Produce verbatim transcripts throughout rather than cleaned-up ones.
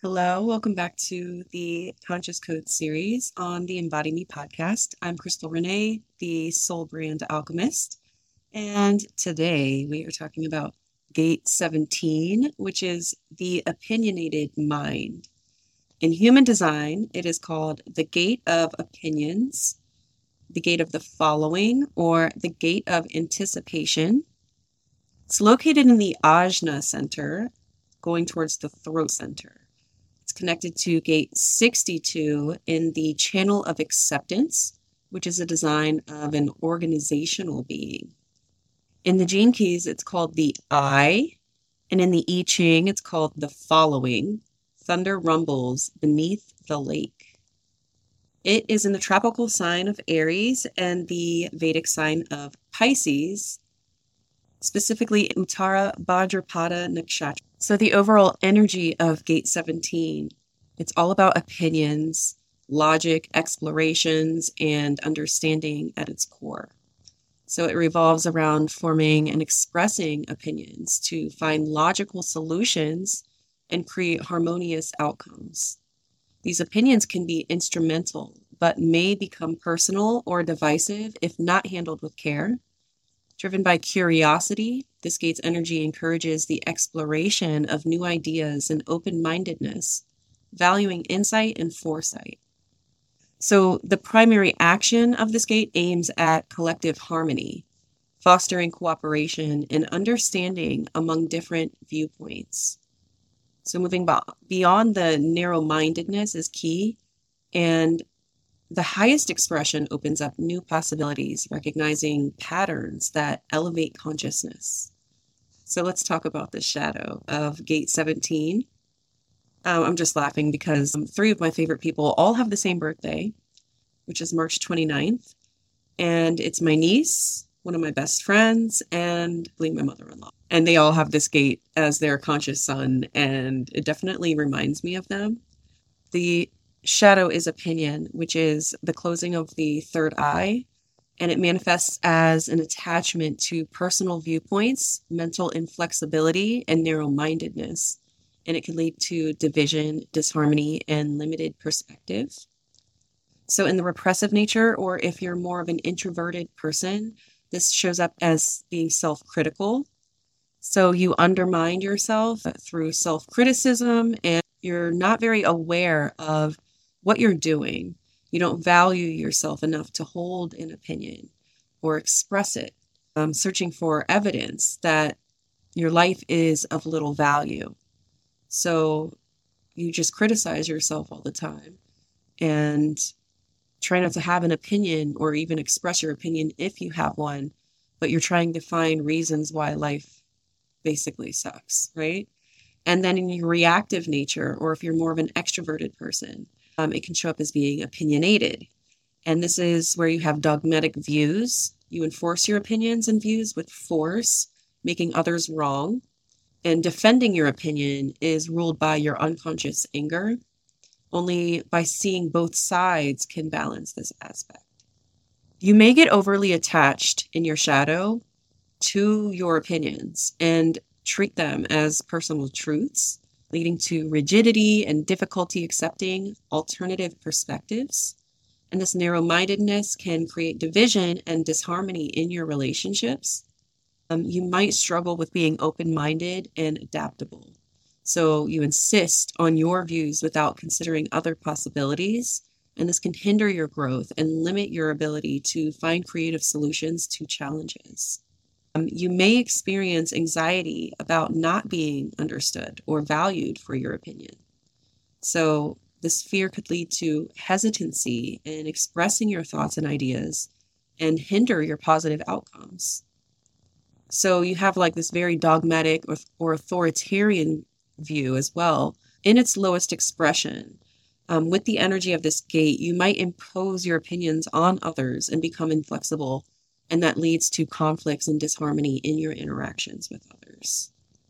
Hello, welcome back to the Conscious Code series on the Embody Me podcast. I'm Crystal Renee, the Soul Brand Alchemist, and today we are talking about Gate seventeen, which is the opinionated mind. In human design, it is called the Gate of Opinions, the Gate of the Following, or the Gate of Anticipation. It's located in the Ajna Center, going towards the throat center. It's connected to gate sixty-two in the channel of acceptance, which is a design of an organizational being. In the Gene Keys, it's called the I, and in the I Ching, it's called the following. Thunder rumbles beneath the lake. It is in the tropical sign of Aries and the Vedic sign of Pisces, specifically Uttara Bhadrapada Nakshatra. So the overall energy of Gate seventeen, it's all about opinions, logic, explorations, and understanding at its core. So it revolves around forming and expressing opinions to find logical solutions and create harmonious outcomes. These opinions can be instrumental, but may become personal or divisive if not handled with care. Driven by curiosity, this gate's energy encourages the exploration of new ideas and open-mindedness, valuing insight and foresight. So the primary action of this gate aims at collective harmony, fostering cooperation and understanding among different viewpoints. So moving beyond the narrow-mindedness is key, and the highest expression opens up new possibilities, recognizing patterns that elevate consciousness. So let's talk about the shadow of Gate seventeen. Um, I'm just laughing because um, three of my favorite people all have the same birthday, which is March twenty-ninth. And it's my niece, one of my best friends, and I believe my mother-in-law. And they all have this gate as their conscious sun, and it definitely reminds me of them. The shadow is opinion, which is the closing of the third eye, and it manifests as an attachment to personal viewpoints, mental inflexibility, and narrow-mindedness. And it can lead to division, disharmony, and limited perspective. So in the repressive nature, or if you're more of an introverted person, this shows up as being self-critical. So you undermine yourself through self-criticism, and you're not very aware of what you're doing. You don't value yourself enough to hold an opinion or express it, um, searching for evidence that your life is of little value. So you just criticize yourself all the time and try not to have an opinion or even express your opinion if you have one, but you're trying to find reasons why life basically sucks, right? And then in your reactive nature, or if you're more of an extroverted person, Um, it can show up as being opinionated. And this is where you have dogmatic views. You enforce your opinions and views with force, making others wrong. And defending your opinion is ruled by your unconscious anger. Only by seeing both sides can balance this aspect. You may get overly attached in your shadow to your opinions and treat them as personal truths, leading to rigidity and difficulty accepting alternative perspectives. And this narrow-mindedness can create division and disharmony in your relationships. Um, you might struggle with being open-minded and adaptable. So you insist on your views without considering other possibilities, and this can hinder your growth and limit your ability to find creative solutions to challenges. Um, you may experience anxiety about not being understood or valued for your opinion. So this fear could lead to hesitancy in expressing your thoughts and ideas and hinder your positive outcomes. So you have like this very dogmatic or, or authoritarian view as well in its lowest expression. Um, with the energy of this gate, you might impose your opinions on others and become inflexible. And that leads to conflicts and disharmony in your interactions with others.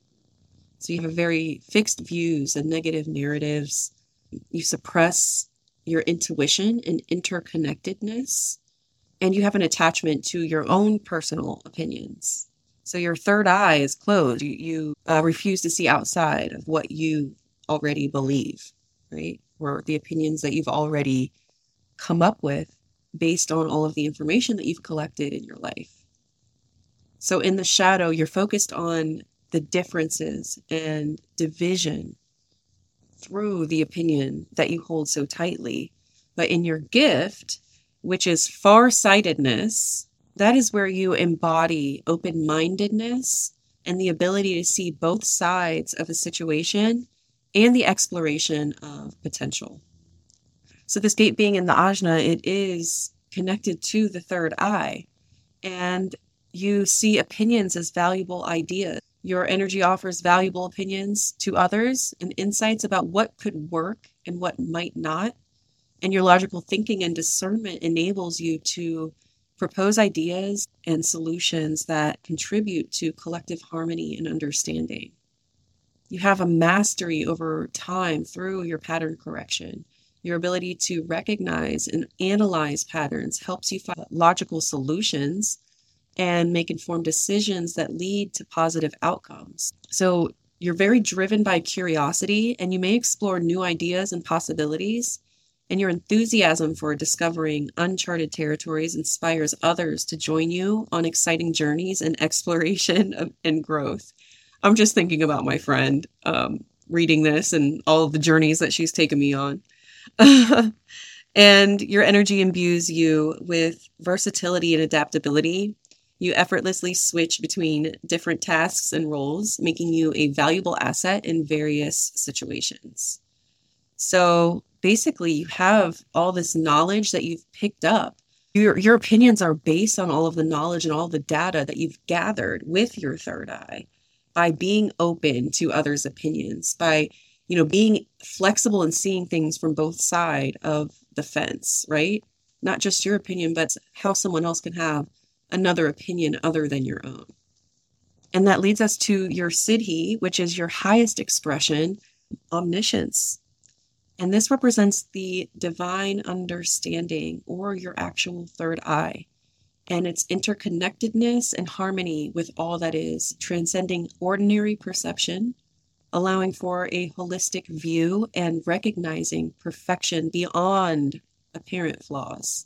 So you have very fixed views and negative narratives. You suppress your intuition and interconnectedness, and you have an attachment to your own personal opinions. So your third eye is closed. You, you uh, refuse to see outside of what you already believe, right? Or the opinions that you've already come up with based on all of the information that you've collected in your life. So in the shadow, you're focused on the differences and division through the opinion that you hold so tightly. But in your gift, which is farsightedness, that is where you embody open-mindedness and the ability to see both sides of a situation and the exploration of potential. So this gate being in the ajna, it is connected to the third eye, and you see opinions as valuable ideas. Your energy offers valuable opinions to others and insights about what could work and what might not. And your logical thinking and discernment enables you to propose ideas and solutions that contribute to collective harmony and understanding. You have a mastery over time through your pattern correction. Your ability to recognize and analyze patterns helps you find logical solutions and make informed decisions that lead to positive outcomes. So you're very driven by curiosity, and you may explore new ideas and possibilities. And your enthusiasm for discovering uncharted territories inspires others to join you on exciting journeys and exploration of, and growth. I'm just thinking about my friend um, reading this and all of the journeys that she's taken me on. And your energy imbues you with versatility and adaptability. You effortlessly switch between different tasks and roles, making you a valuable asset in various situations. So basically, you have all this knowledge that you've picked up. Your, your opinions are based on all of the knowledge and all the data that you've gathered with your third eye by being open to others' opinions, by, you know, being flexible and seeing things from both sides of the fence, right? Not just your opinion, but how someone else can have another opinion other than your own. And that leads us to your siddhi, which is your highest expression, omniscience. And this represents the divine understanding, or your actual third eye, and its interconnectedness and harmony with all that is, transcending ordinary perception, allowing for a holistic view and recognizing perfection beyond apparent flaws.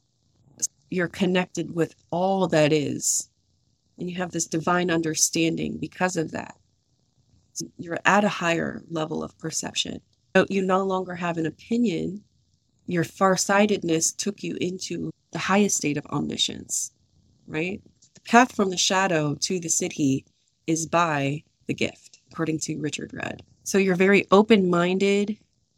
You're connected with all that is, and you have this divine understanding because of that. So you're at a higher level of perception. So you no longer have an opinion. Your farsightedness took you into the highest state of omniscience, right? The path from the shadow to the siddhi is by the gift, according to Richard Rudd. So you're very open-minded,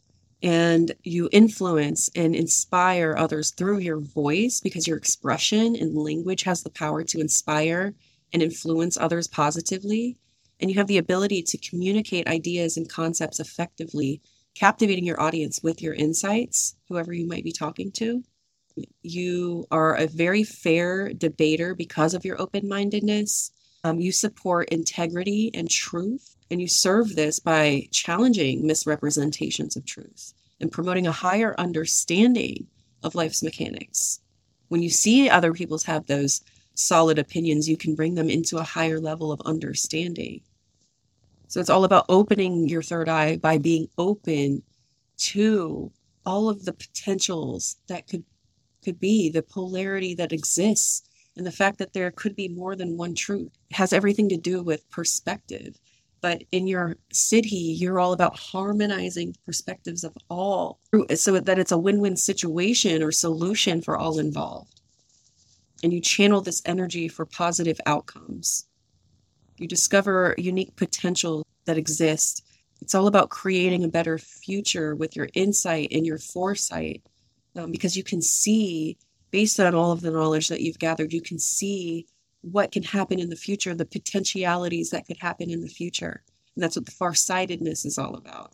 and you influence and inspire others through your voice, because your expression and language has the power to inspire and influence others positively. And you have the ability to communicate ideas and concepts effectively, captivating your audience with your insights, whoever you might be talking to. You are a very fair debater because of your open-mindedness. Um, you support integrity and truth, and you serve this by challenging misrepresentations of truth and promoting a higher understanding of life's mechanics. When you see other people have those solid opinions, you can bring them into a higher level of understanding. So it's all about opening your third eye by being open to all of the potentials that could could be, the polarity that exists, and the fact that there could be more than one truth. It has everything to do with perspective. But in your siddhi, you're all about harmonizing perspectives of all, so that it's a win-win situation or solution for all involved. And you channel this energy for positive outcomes. You discover unique potential that exists. It's all about creating a better future with your insight and your foresight, um, because you can see, based on all of the knowledge that you've gathered, you can see what can happen in the future, the potentialities that could happen in the future. And that's what the farsightedness is all about.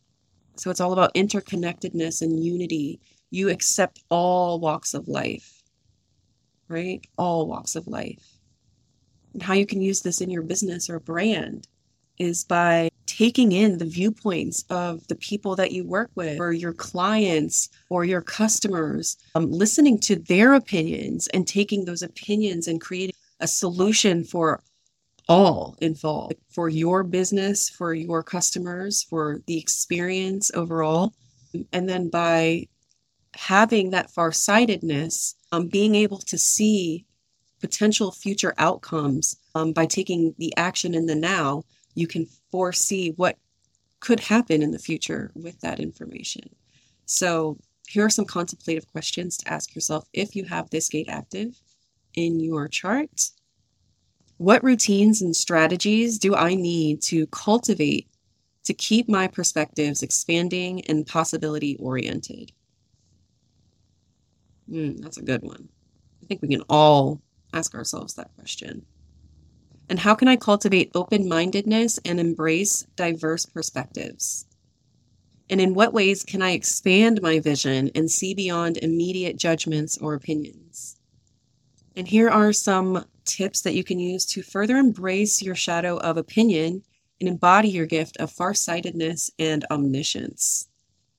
So it's all about interconnectedness and unity. You accept all walks of life, right? All walks of life. And how you can use this in your business or brand is by taking in the viewpoints of the people that you work with, or your clients or your customers, um, listening to their opinions and taking those opinions and creating a solution for all involved for your business, for your customers, for the experience overall. And then by having that farsightedness, um, being able to see potential future outcomes, um, by taking the action in the now, you can foresee what could happen in the future with that information. So here are some contemplative questions to ask yourself if you have this gate active in your chart. What routines and strategies do I need to cultivate to keep my perspectives expanding and possibility oriented? Mm, that's a good one. I think we can all ask ourselves that question. And how can I cultivate open-mindedness and embrace diverse perspectives? And in what ways can I expand my vision and see beyond immediate judgments or opinions? And here are some tips that you can use to further embrace your shadow of opinion and embody your gift of farsightedness and omniscience.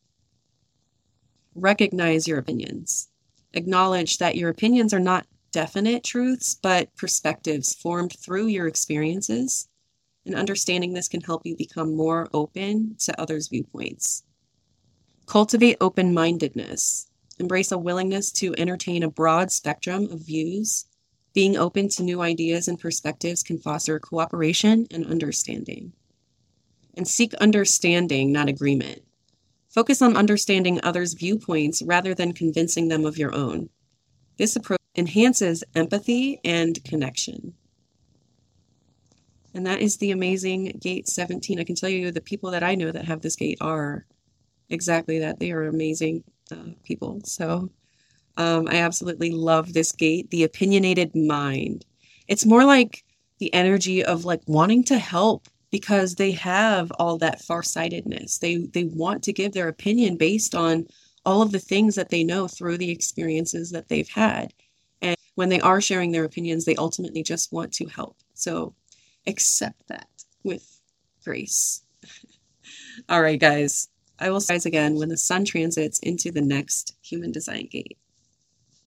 Recognize your opinions. Acknowledge that your opinions are not definite truths, but perspectives formed through your experiences. And understanding this can help you become more open to others' viewpoints. Cultivate open-mindedness. Embrace a willingness to entertain a broad spectrum of views. Being open to new ideas and perspectives can foster cooperation and understanding. And seek understanding, not agreement. Focus on understanding others' viewpoints rather than convincing them of your own. This approach enhances empathy and connection. And that is the amazing gate seventeen. I can tell you the people that I know that have this gate are exactly that. They are amazing uh, people. So um, I absolutely love this gate, the opinionated mind. It's more like the energy of like wanting to help because they have all that farsightedness. They, they want to give their opinion based on all of the things that they know through the experiences that they've had. And when they are sharing their opinions, they ultimately just want to help. So accept that with grace. All right, guys. I will see you guys again when the sun transits into the next human design gate.